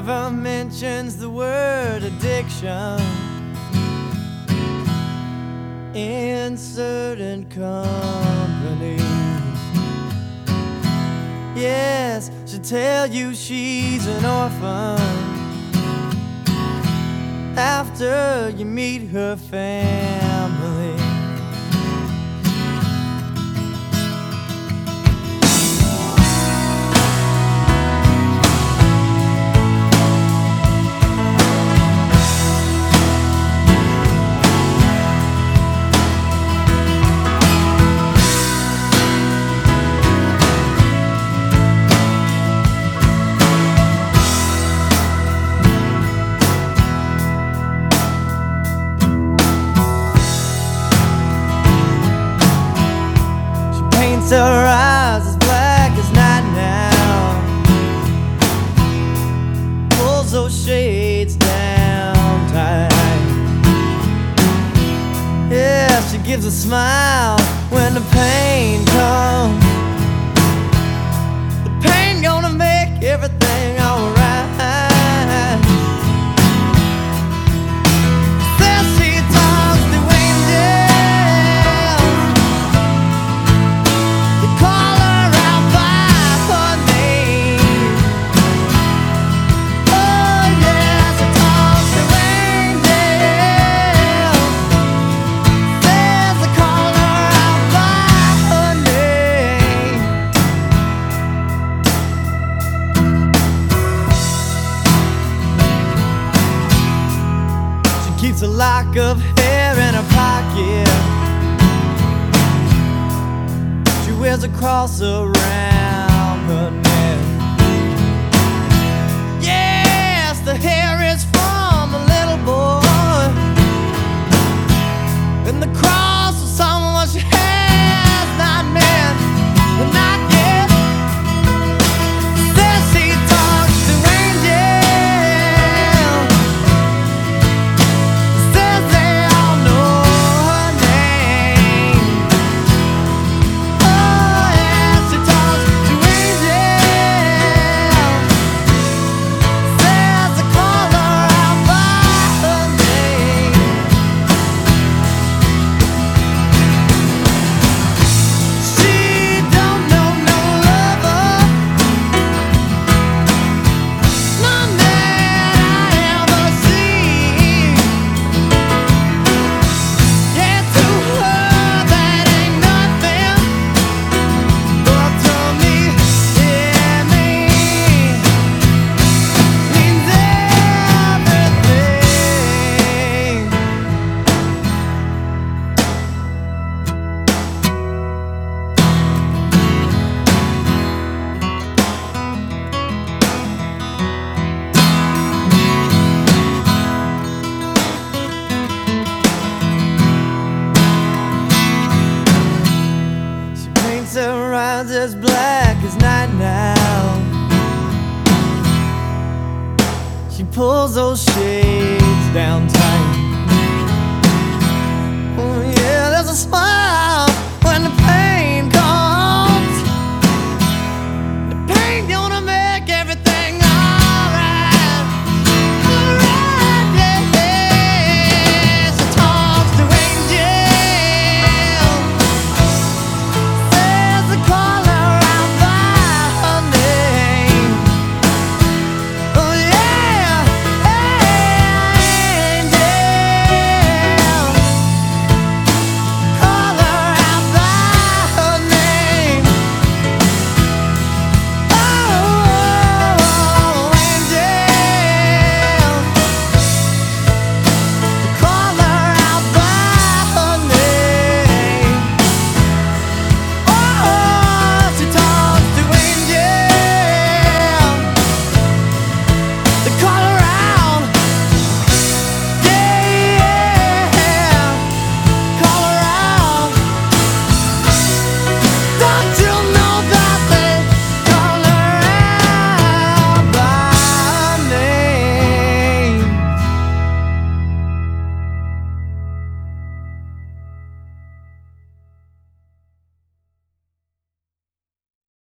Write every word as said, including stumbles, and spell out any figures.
never mentions the word addiction in certain company. Yes, she'll tell you she's an orphan after you meet her family. Her eyes as black as night now, pulls those shades down tight. Yeah, she gives a smile when the pain comes. The pain gonna make everything alright. Keeps a lock of hair in her pocket. She wears a cross around her neck. Yes, the hair is from a little boy, and the cross is someone she has not met, but not yet. Says she talks to angels. Her eyes as black as night now. She pulls those shades down tight. Oh yeah, there's a smile